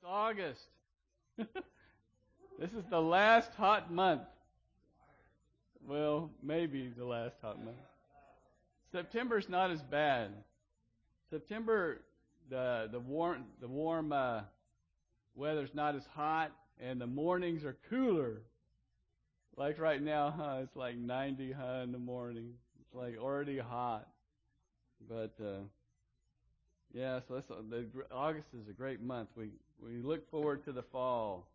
It's August. This is the last hot month. Well, maybe the last hot month. September's not as bad. September, the warm weather's not as hot, and the mornings are cooler. Like right now, it's like 90 in the morning. It's like already hot. But yeah, so August is a great month. We look forward to the fall.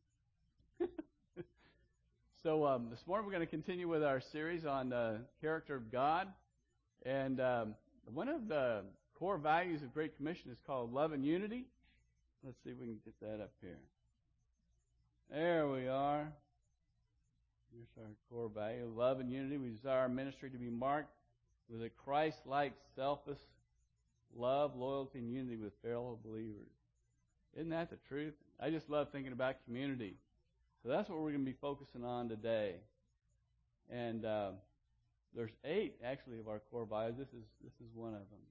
So this morning we're going to continue with our series on the character of God. And one of the core values of Great Commission is called love and unity. Let's see if we can get that up here. There we are. Here's our core value, love and unity. We desire our ministry to be marked with a Christ-like, selfless love, loyalty, and unity with fellow believers. Isn't that the truth? I just love thinking about community. So that's what we're going to be focusing on today. And there's 8, actually, of our core values. This is one of them.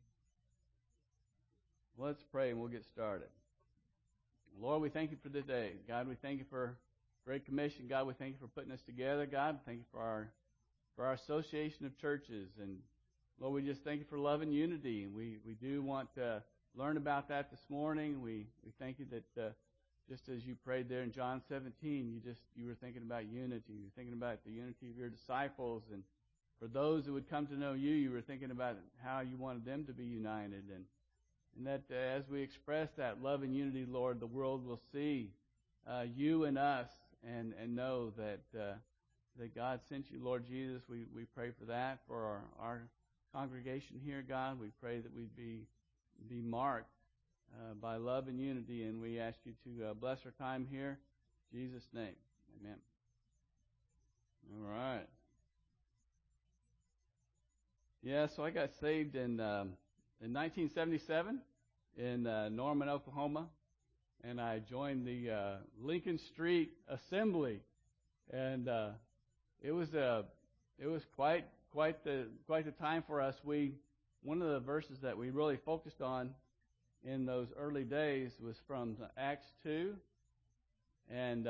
Let's pray and we'll get started. Lord, we thank you for this day. God, we thank you for Great Commission. God, we thank you for putting us together. God, thank you for our association of churches. And Lord, we just thank you for love and unity. And we do want to learn about that this morning. We thank you that just as you prayed there in John 17, you were thinking about unity. You were thinking about the unity of your disciples. And for those who would come to know you, you were thinking about how you wanted them to be united. And that as we express that love and unity, Lord, the world will see you and us and know that God sent you, Lord Jesus. We pray for that, for our congregation here, God. We pray that we'd be marked by love and unity, and we ask you to bless our time here. In Jesus' name, amen. All right. Yeah, so I got saved in 1977 in Norman, Oklahoma, and I joined the Lincoln Street Assembly, and it was quite the time for us. One of the verses that we really focused on in those early days was from Acts 2, and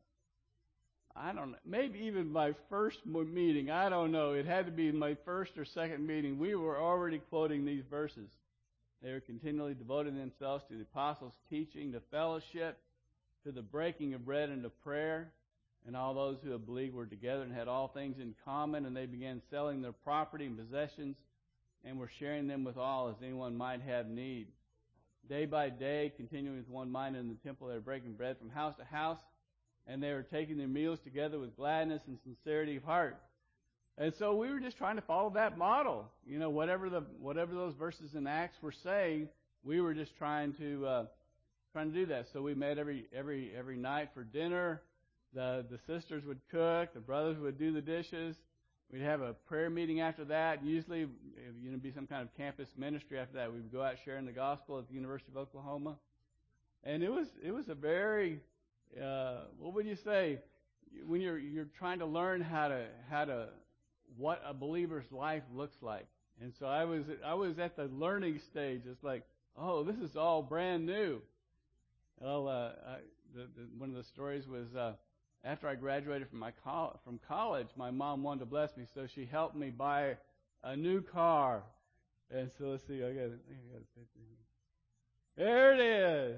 I don't know, maybe even my first meeting, I don't know, it had to be my first or second meeting, we were already quoting these verses. They were continually devoting themselves to the apostles' teaching, to fellowship, to the breaking of bread and to prayer, and all those who had believed were together and had all things in common, and they began selling their property and possessions and were sharing them with all as anyone might have need. Day by day, continuing with one mind in the temple, they were breaking bread from house to house, and they were taking their meals together with gladness and sincerity of heart. And so we were just trying to follow that model. You know, whatever those verses in Acts were saying, we were just trying to do that. So we met every night for dinner. The sisters would cook, the brothers would do the dishes. We'd have a prayer meeting after that. Usually, be some kind of campus ministry after that. We would go out sharing the gospel at the University of Oklahoma, and it was a very what would you say when you're trying to learn how to what a believer's life looks like. And so I was at the learning stage. It's like, oh, this is all brand new. Well, one of the stories was. After I graduated from college, my mom wanted to bless me, so she helped me buy a new car. And so let's see, I got a picture here. There it is,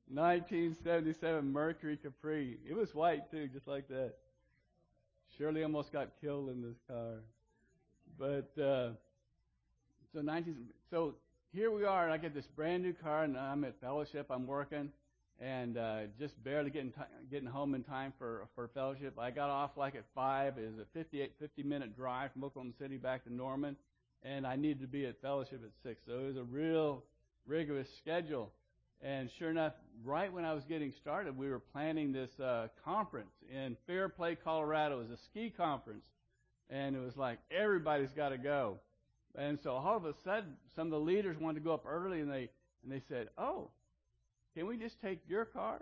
1977 Mercury Capri. It was white too, just like that. Shirley almost got killed in this car. But so here we are, and I get this brand new car, and I'm at fellowship. I'm working. And just barely getting home in time for fellowship. I got off like at 5. It was a 50-minute drive from Oklahoma City back to Norman, and I needed to be at fellowship at 6. So it was a real rigorous schedule. And sure enough, right when I was getting started, we were planning this conference in Fairplay, Colorado. It was a ski conference, and it was like everybody's got to go. And so all of a sudden, some of the leaders wanted to go up early, and they said, "Oh, can we just take your car?"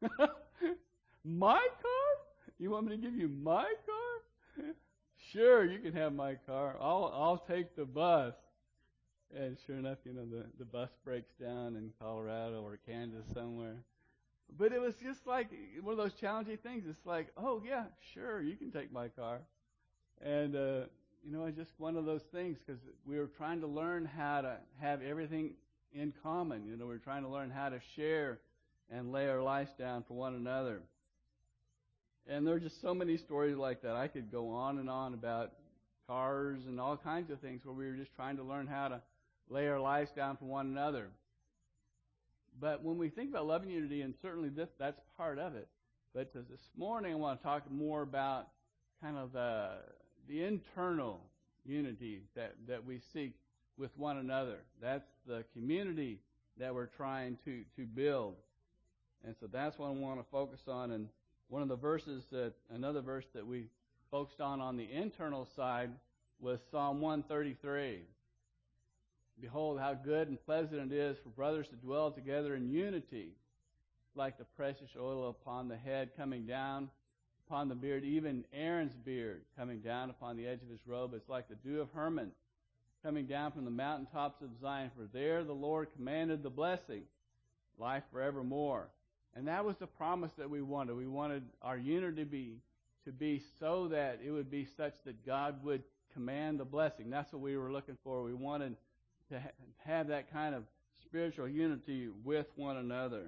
My car? You want me to give you my car? Sure, you can have my car. I'll take the bus. And sure enough, the bus breaks down in Colorado or Kansas somewhere. But it was just like one of those challenging things. It's like, oh yeah, sure, you can take my car. And, it's just one of those things because we were trying to learn how to have everything in common. We're trying to learn how to share and lay our lives down for one another. And there are just so many stories like that. I could go on and on about cars and all kinds of things where we were just trying to learn how to lay our lives down for one another. But when we think about love and unity, and certainly that's part of it, but this morning I want to talk more about kind of the internal unity that we seek with one another. That's the community that we're trying to build. And so that's what I want to focus on. And one of the verses, another verse that we focused on the internal side was Psalm 133. Behold, how good and pleasant it is for brothers to dwell together in unity, like the precious oil upon the head coming down upon the beard, even Aaron's beard coming down upon the edge of his robe. It's like the dew of Hermon coming down from the mountaintops of Zion. For there the Lord commanded the blessing, life forevermore. And that was the promise that we wanted. We wanted our unity to be so that it would be such that God would command the blessing. That's what we were looking for. We wanted to have that kind of spiritual unity with one another.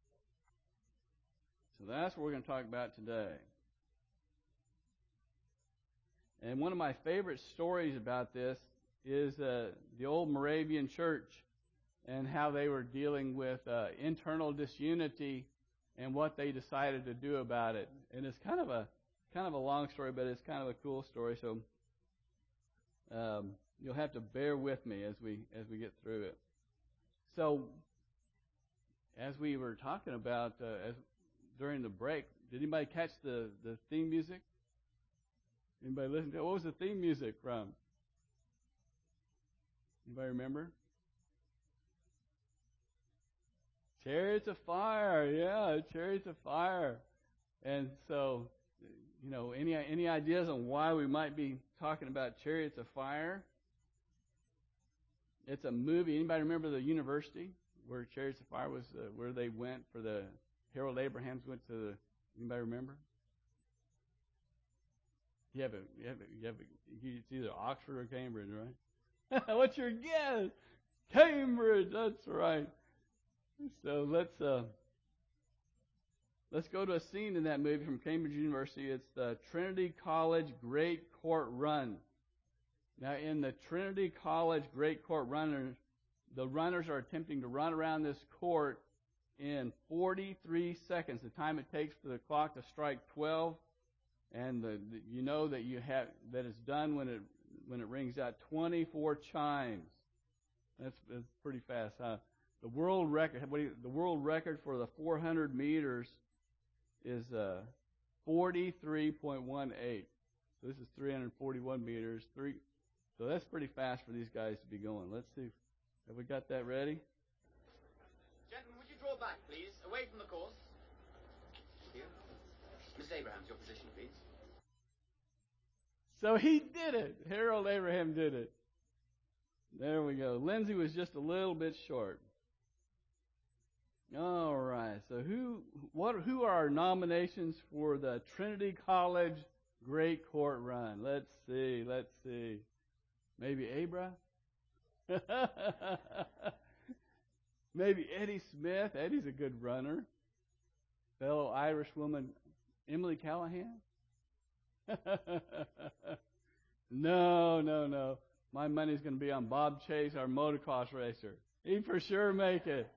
So that's what we're going to talk about today. And one of my favorite stories about this is the old Moravian church and how they were dealing with internal disunity and what they decided to do about it. And it's kind of a long story, but it's kind of a cool story. So you'll have to bear with me as we get through it. So as we were talking about during the break, did anybody catch the theme music? Anybody listen to it? What was the theme music from? Anybody remember? Chariots of Fire. Yeah, Chariots of Fire. And so, any ideas on why we might be talking about Chariots of Fire? It's a movie. Anybody remember the university where Chariots of Fire was, where they went for the Harold Abrahams went to the, anybody remember? It's either Oxford or Cambridge, right? What's your guess? Cambridge, that's right. So let's go to a scene in that movie from Cambridge University. It's the Trinity College Great Court Run. Now, in the Trinity College Great Court Run, the runners are attempting to run around this court in 43 seconds, the time it takes for the clock to strike 12. And that it's done when it rings out 24 chimes. That's pretty fast, huh? The world record for the 400 meters is 43.18. So this is 341 meters. So that's pretty fast for these guys to be going. Let's see. Have we got that ready? Gentlemen, would you draw back, please, away from the course? Thank you. Miss Abrahams, your position, please. So he did it. Harold Abraham did it. There we go. Lindsay was just a little bit short. All right. So who are our nominations for the Trinity College Great Court Run? Let's see. Maybe Abra? Maybe Eddie Smith. Eddie's a good runner. Fellow Irish woman Emily Callahan? No. My money's going to be on Bob Chase, our motocross racer. He'd for sure make it.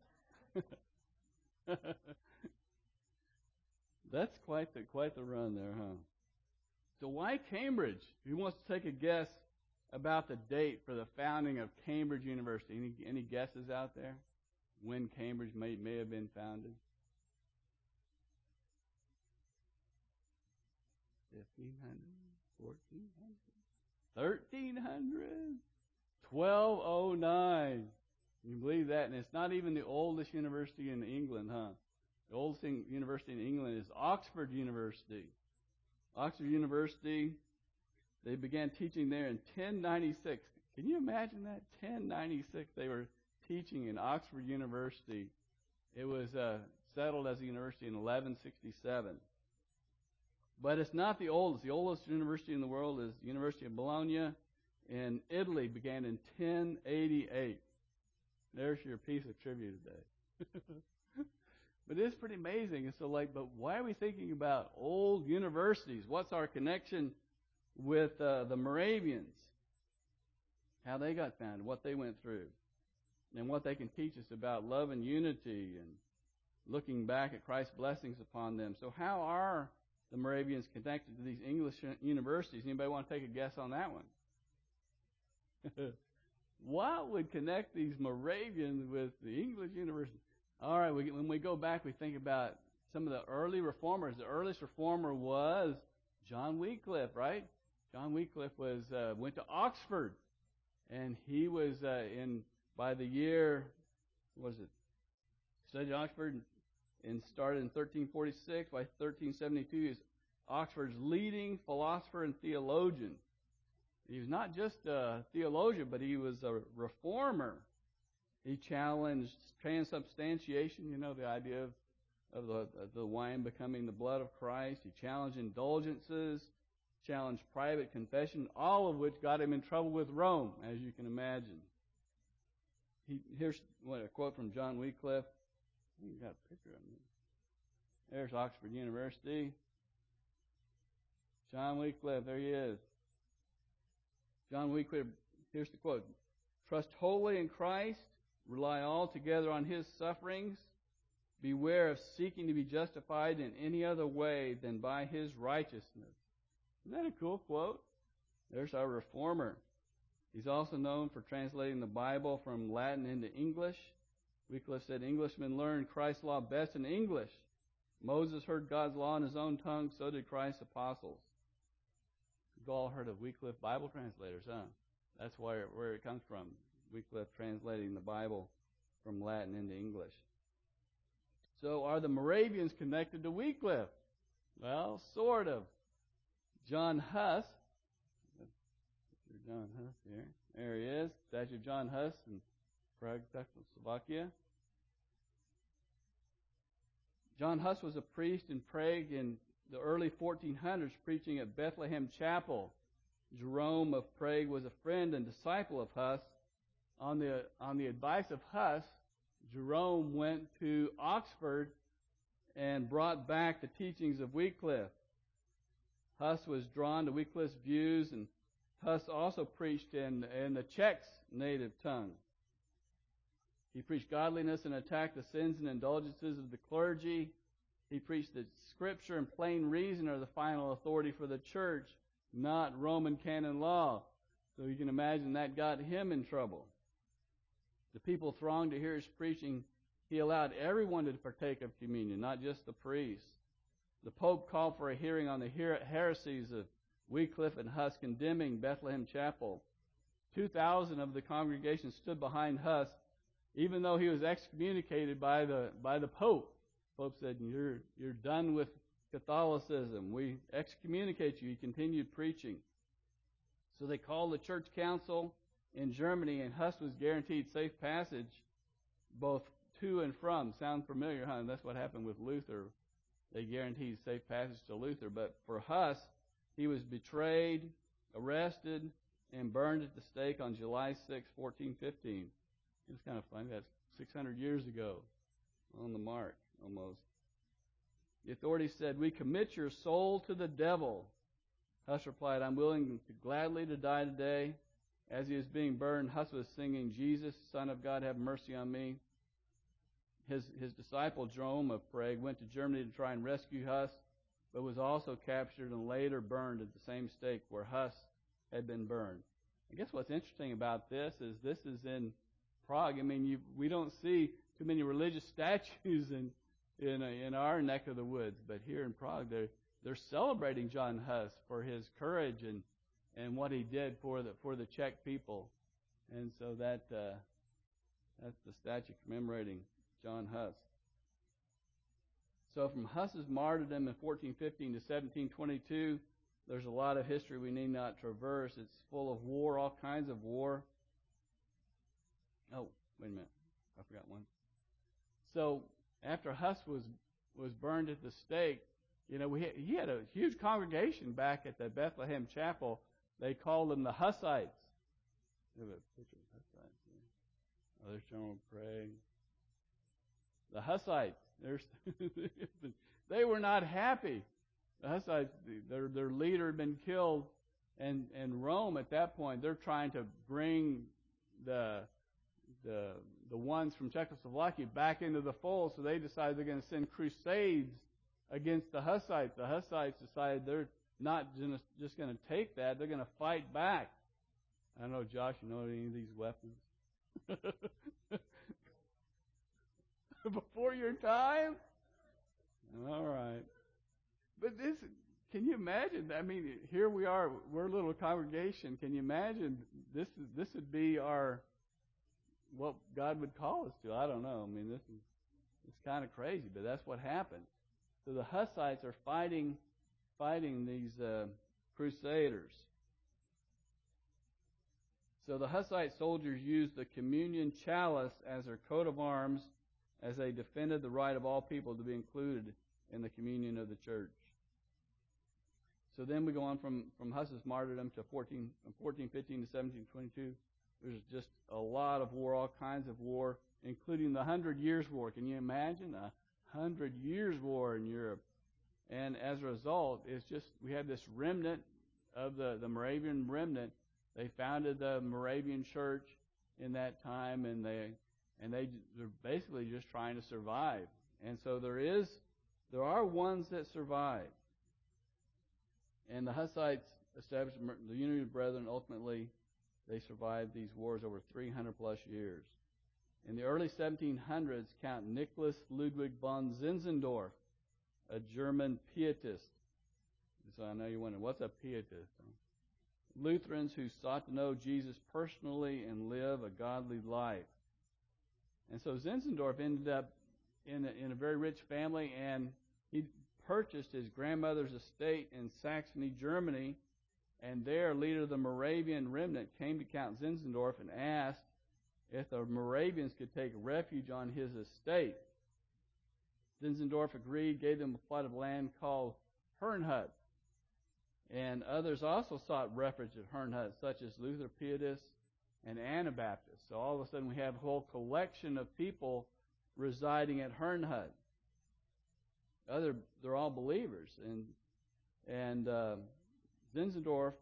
That's quite the run there, huh? So why Cambridge? Who wants to take a guess about the date for the founding of Cambridge University? Any guesses out there? When Cambridge may have been founded? 1500, 1400, 1300, 1209. You believe that? And it's not even the oldest university in England, huh? The oldest university in England is Oxford University. Oxford University, they began teaching there in 1096. Can you imagine that? 1096, they were teaching in Oxford University. It was settled as a university in 1167. But it's not the oldest. The oldest university in the world is the University of Bologna in Italy, began in 1088. There's your piece of trivia today. But it's pretty amazing. And so, but why are we thinking about old universities? What's our connection with the Moravians? How they got founded, what they went through, and what they can teach us about love and unity and looking back at Christ's blessings upon them. So how are the Moravians connected to these English universities? Anybody want to take a guess on that one? What would connect these Moravians with the English university? All right, when we go back, we think about some of the early reformers. The earliest reformer was John Wycliffe, right? John Wycliffe went to Oxford, and he was by the year, studied Oxford and started in 1346. By 1372, he was Oxford's leading philosopher and theologian. He was not just a theologian, but he was a reformer. He challenged transubstantiation, the idea of the wine becoming the blood of Christ. He challenged indulgences, challenged private confession, all of which got him in trouble with Rome, as you can imagine. Here's a quote from John Wycliffe. You got a picture of me. There's Oxford University. John Wycliffe, there he is. John Wycliffe, here's the quote. Trust wholly in Christ, rely altogether on His sufferings, beware of seeking to be justified in any other way than by His righteousness. Isn't that a cool quote? There's our reformer. He's also known for translating the Bible from Latin into English. Wycliffe said, Englishmen learned Christ's law best in English. Moses heard God's law in his own tongue, so did Christ's apostles. You've all heard of Wycliffe Bible translators, huh? That's where it comes from. Wycliffe translating the Bible from Latin into English. So are the Moravians connected to Wycliffe? Well, sort of. John Huss. John Huss here. There he is. Statue of John Huss in Prague, Czechoslovakia. John Huss was a priest in Prague in the early 1400s, preaching at Bethlehem Chapel. Jerome of Prague was a friend and disciple of Huss. On the advice of Huss, Jerome went to Oxford and brought back the teachings of Wycliffe. Huss was drawn to Wycliffe's views, and Huss also preached in the Czech's native tongue. He preached godliness and attacked the sins and indulgences of the clergy. He preached that Scripture and plain reason are the final authority for the church, not Roman canon law. So you can imagine that got him in trouble. The people thronged to hear his preaching. He allowed everyone to partake of communion, not just the priests. The Pope called for a hearing on the heresies of Wycliffe and Huss, condemning Bethlehem Chapel. 2,000 of the congregation stood behind Huss, even though he was excommunicated by the Pope. The Pope said, "You're done with Catholicism. We excommunicate you." He continued preaching. So they called the church council in Germany, and Huss was guaranteed safe passage both to and from. Sound familiar, huh? And that's what happened with Luther. They guaranteed safe passage to Luther. But for Huss, he was betrayed, arrested, and burned at the stake on July 6, 1415. It's kind of funny. That's 600 years ago, on the mark, almost. The authorities said, "We commit your soul to the devil." Huss replied, "I'm willing gladly to die today." As he was being burned, Huss was singing, "Jesus, Son of God, have mercy on me." His disciple, Jerome of Prague, went to Germany to try and rescue Huss, but was also captured and later burned at the same stake where Huss had been burned. I guess what's interesting about this is in Prague. I mean, we don't see too many religious statues in our neck of the woods, but here in Prague, they're celebrating John Huss for his courage and what he did for the Czech people, and so that's the statue commemorating John Huss. So from Huss's martyrdom in 1415 to 1722, there's a lot of history we need not traverse. It's full of war, all kinds of war. Oh, wait a minute. I forgot one. So after Huss was burned at the stake, he had a huge congregation back at the Bethlehem Chapel. They called them the Hussites. They have a picture of Hussites. Oh, there's General Craig. The Hussites. They were not happy. The Hussites, their leader had been killed, and Rome at that point, they're trying to bring the ones from Czechoslovakia back into the fold, so they decided they're going to send crusades against the Hussites. The Hussites decided they're not just going to take that, they're going to fight back. I don't know, Josh, you know any of these weapons? Before your time? All right. But can you imagine? I mean, here we are, we're a little congregation. Can you imagine this would be what God would call us to? I don't know. I mean, it's kind of crazy, but that's what happened. So the Hussites are fighting these crusaders. So the Hussite soldiers used the communion chalice as their coat of arms as they defended the right of all people to be included in the communion of the church. So then we go on from Huss's martyrdom to 1415 to 1722. There's just a lot of war, all kinds of war, including the 100 Years' War. Can you imagine? 100 Years' War in Europe. And as a result, we have this remnant of the Moravian remnant. They founded the Moravian Church in that time, and they're basically just trying to survive. And so there are ones that survive. And the Hussites established the Unity of Brethren. Ultimately, they survived these wars over 300 plus years. In the early 1700s, Count Nicholas Ludwig von Zinzendorf, a German pietist. So I know you're wondering, what's a pietist? Lutherans who sought to know Jesus personally and live a godly life. And so Zinzendorf ended up in a very rich family, and he purchased his grandmother's estate in Saxony, Germany, and their leader of the Moravian remnant came to Count Zinzendorf and asked if the Moravians could take refuge on his estate. Zinzendorf agreed, gave them a plot of land called Herrnhut. And others also sought refuge at Herrnhut, such as Luther Pietists and Anabaptists. So all of a sudden we have a whole collection of people residing at Herrnhut. They're all believers. And Zinzendorf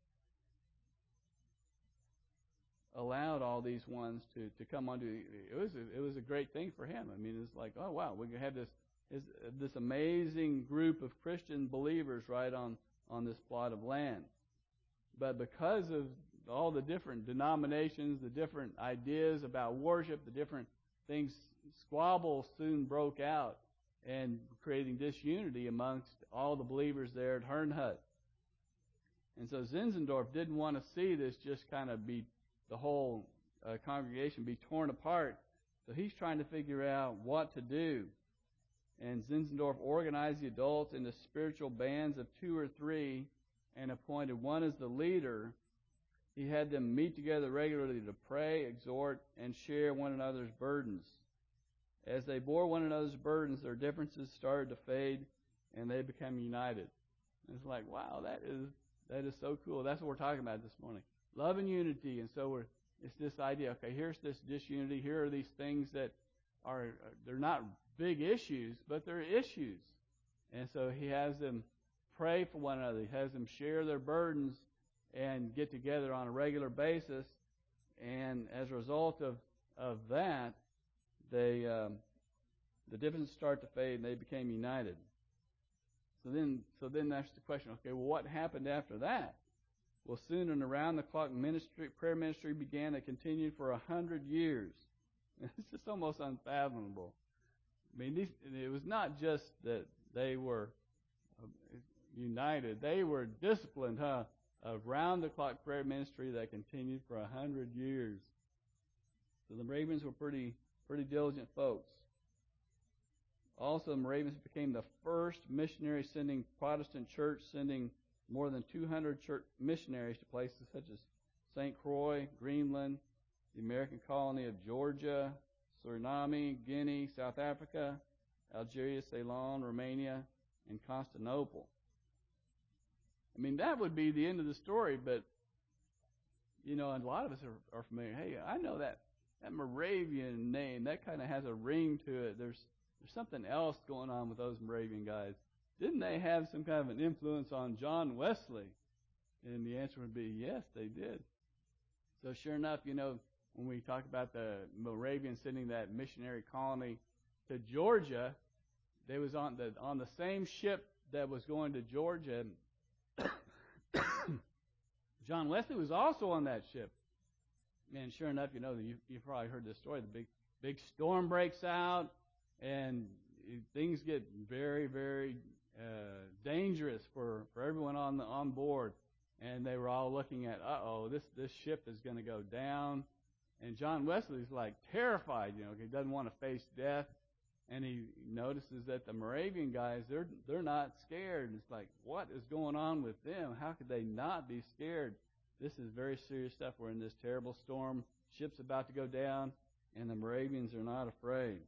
allowed all these ones to come onto. It was a great thing for him. I mean, it's like, oh wow, we can have this amazing group of Christian believers right on this plot of land. But because of all the different denominations, the different ideas about worship, the different things, squabbles soon broke out and creating disunity amongst all the believers there at Herrnhut. And so Zinzendorf didn't want to see this just kind of be the whole congregation be torn apart. So he's trying to figure out what to do. And Zinzendorf organized the adults into spiritual bands of 2 or 3 and appointed one as the leader. He had them meet together regularly to pray, exhort, and share one another's burdens. As they bore one another's burdens, their differences started to fade, and they became united. And it's like, wow, that is so cool. That's what we're talking about this morning. Love and unity. And so it's this idea, okay, here's this disunity. Here are these things that they're not big issues, but they're issues. And so he has them pray for one another. He has them share their burdens and get together on a regular basis. And as a result of that, the differences start to fade and they became united. So then that's the question, okay, well, what happened after that? Well, soon an around-the-clock prayer ministry began that continued for 100 years. It's just almost unfathomable. I mean, it was not just that they were united. They were disciplined, around-the-clock prayer ministry that continued for 100 years. So the Moravians were pretty diligent folks. Also, the Moravians became the first missionary sending Protestant church, sending more than 200 church missionaries to places such as St. Croix, Greenland, the American colony of Georgia, Suriname, Guinea, South Africa, Algeria, Ceylon, Romania, and Constantinople. I mean, that would be the end of the story, but, and a lot of us are familiar. Hey, I know that Moravian name, that kind of has a ring to it. There's something else going on with those Moravian guys. Didn't they have some kind of an influence on John Wesley? And the answer would be yes, they did. So sure enough, when we talk about the Moravians sending that missionary colony to Georgia, they was on the same ship that was going to Georgia. John Wesley was also on that ship. And sure enough, you've probably heard this story. The big storm breaks out, and things get very, very dangerous for everyone on board. And they were all looking at, this ship is going to go down. And John Wesley's like terrified, he doesn't want to face death. And he notices that the Moravian guys, they're not scared. It's like, what is going on with them? How could they not be scared? This is very serious stuff. We're in this terrible storm. Ship's about to go down, and the Moravians are not afraid.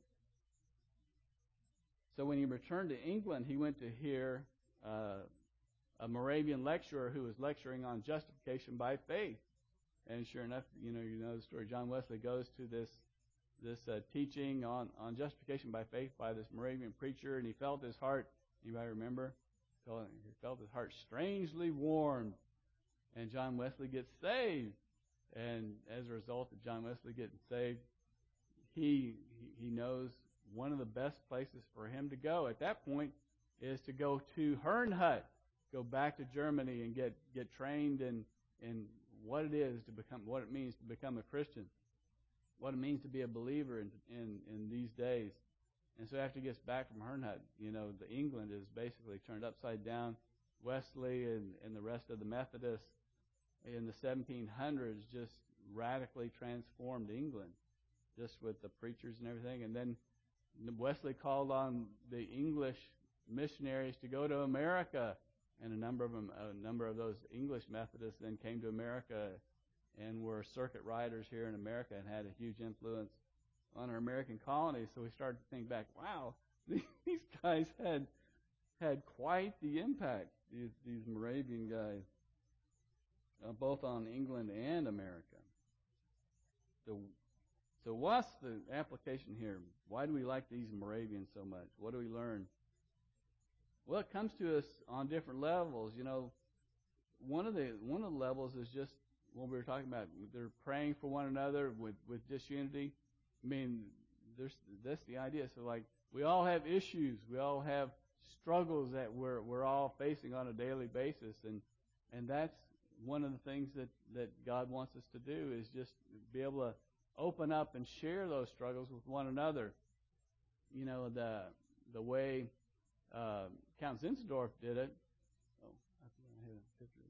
So when he returned to England, he went to hear a Moravian lecturer who was lecturing on justification by faith. And sure enough, you know the story. John Wesley goes to this teaching on justification by faith by this Moravian preacher, and he felt his heart, anybody remember? He felt his heart strangely warmed, and John Wesley gets saved. And as a result of John Wesley getting saved, he knows one of the best places for him to go at that point is to go to Herrnhut, go back to Germany and get trained in what it is to become, what it means to become a Christian, what it means to be a believer in these days. And so after he gets back from Herrnhut, the England is basically turned upside down. Wesley and the rest of the Methodists in the 1700s just radically transformed England, just with the preachers and everything. And then Wesley called on the English missionaries to go to America, and a number of those English Methodists then came to America and were circuit riders here in America and had a huge influence on our American colonies. So we started to think back, wow, these guys had quite the impact, these Moravian guys, both on England and America. So what's the application here? Why do we like these Moravians so much? What do we learn? Well, it comes to us on different levels. One of the levels is just what we were talking about. They're praying for one another with disunity. I mean, that's the idea. So, like, we all have issues. We all have struggles that we're all facing on a daily basis, and that's one of the things that God wants us to do is just be able to open up and share those struggles with one another. The way Count Zinzendorf did it. Oh, I think I had a picture.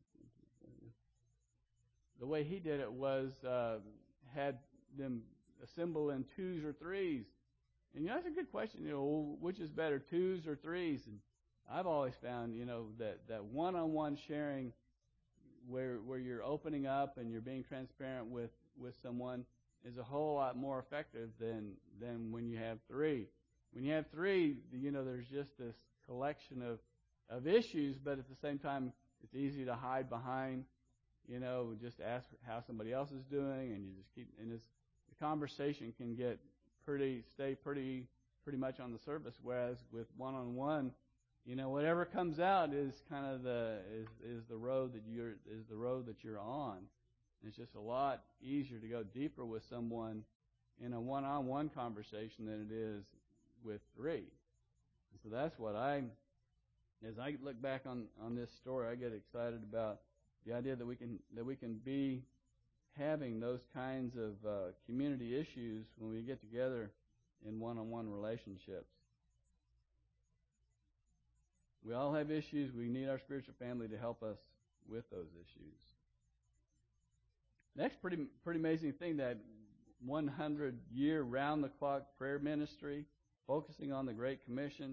The way he did it was had them assemble in twos or threes. And that's a good question. Which is better, twos or threes? And I've always found, that one-on-one sharing, where you're opening up and you're being transparent with someone, is a whole lot more effective than when you have three. When you have three, there's just this collection of issues, but at the same time, it's easy to hide behind, just ask how somebody else is doing, and you just keep, and the conversation can stay pretty much on the surface, whereas with one-on-one, whatever comes out is kind of the road that you're on. And it's just a lot easier to go deeper with someone in a one-on-one conversation than it is with three. And so that's what as I look back on this story, I get excited about the idea that we can be having those kinds of community issues when we get together in one-on-one relationships. We all have issues. We need our spiritual family to help us with those issues. Next pretty amazing thing, that 100-year round-the-clock prayer ministry, focusing on the Great Commission.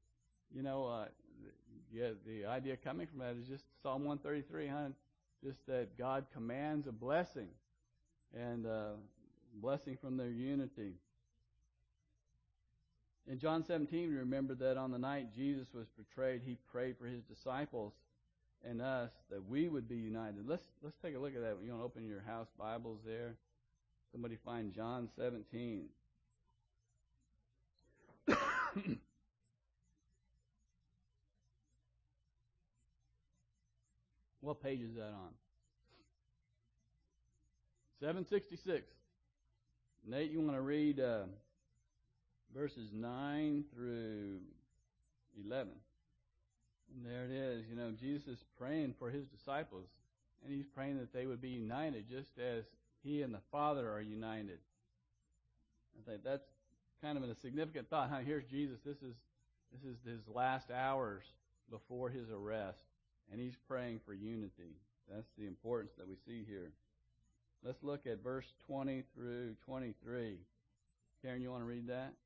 The idea coming from that is just Psalm 133, just that God commands a blessing, and blessing from their unity. In John 17, we remember that on the night Jesus was betrayed, he prayed for his disciples and us that we would be united. Let's take a look at that. You want to open your house Bibles there? Somebody find John 17. What page is that on? 766. Nate, you want to read verses 9 through 11. And there it is. You know, Jesus is praying for his disciples, and he's praying that they would be united just as he and the Father are united. I think that's kind of a significant thought. Huh? Here's Jesus. This is his last hours before his arrest, and he's praying for unity. That's the importance that we see here. Let's look at verse 20 through 23. Karen, you want to read that?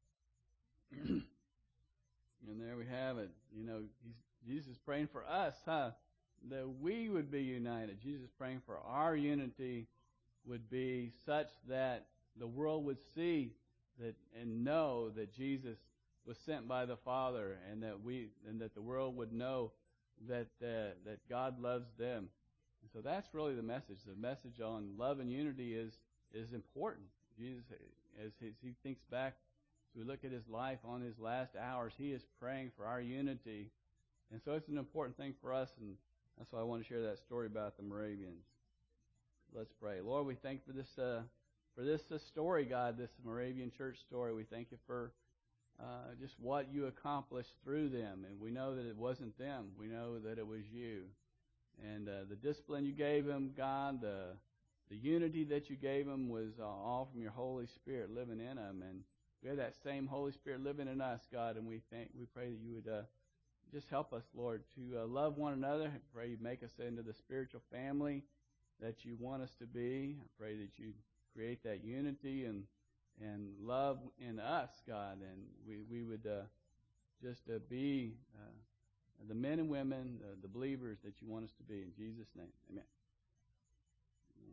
And there we have it. You know, Jesus is praying for us, huh? That we would be united. Jesus is praying for our unity would be such that the world would see that and know that Jesus was sent by the Father, and that the world would know that God loves them. And so that's really the message. The message on love and unity is important. Jesus, as he thinks back, as we look at his life on his last hours, he is praying for our unity. And so it's an important thing for us, and that's why I want to share that story about the Moravians. Let's pray. Lord, we thank you for this story, God, this Moravian church story. We thank you for just what you accomplished through them. And we know that it wasn't them. We know that it was you. And the discipline you gave them, God, the unity that you gave them was all from your Holy Spirit living in them. And we have that same Holy Spirit living in us, God, and we pray that you would just help us, Lord, to love one another. I pray you make us into the spiritual family that you want us to be. I pray that you create that unity and love in us, God, and we would just be the men and women, the believers that you want us to be. In Jesus' name, amen.